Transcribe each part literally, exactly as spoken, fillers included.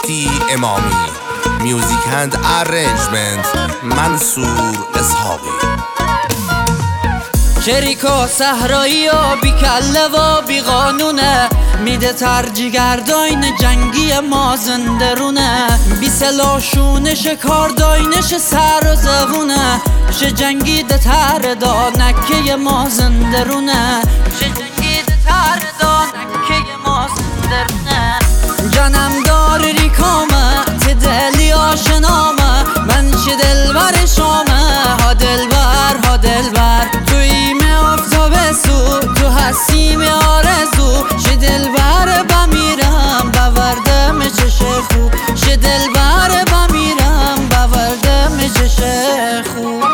مهدی امامی. میوزیک اند ارنجمنت منصور اسحاقی. شریکا صحرایی و بی کله و بی قانونه، میده ترجیگرداین جنگی ما زندرونه، بی سلاشونش کارداینش سر و زبونه، شه جنگیده تر دا نکه ما زندرونه، شه جنگیده تر دا نکه ما زندرونه. جانم دار ریکامه تی دلی آشنامه، من چه دلبر شامه، ها دلبر ها دلبر توی می افتابه سو، تو هستیم آرزو، شه دلبر بمیرم بوردم چشه خوب، شه دلبر بمیرم بوردم چشه خوب.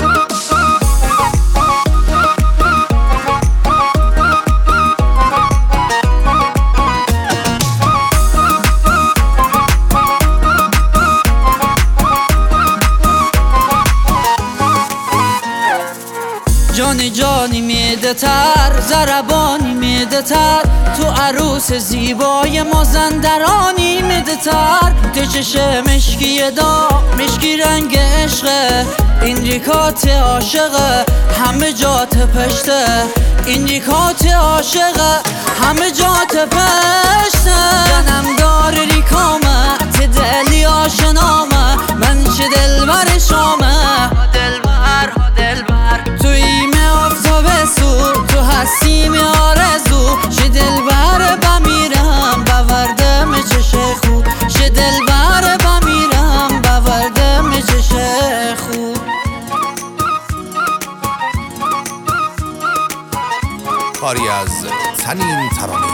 جانی جانی میده تر، زربانی میده تر، تو عروس زیبای مازندرانی میده تر، تو چشه مشکی دا مشکی رنگ عشقه، این ریکات عاشقه همه جات پشته، این ریکات عاشقه همه جات پشته. جنم دار ریکامه تی دلی آشنامه، من چه دلبر شامه، ها دلبر ها دلبر توی می افتابه سو، تو هستیم آرزو، شه دلبر بمیرم بوردم چشه خوب، شه دلبر بمیرم بوردم چشه خوب. کاری از سنین ترانه.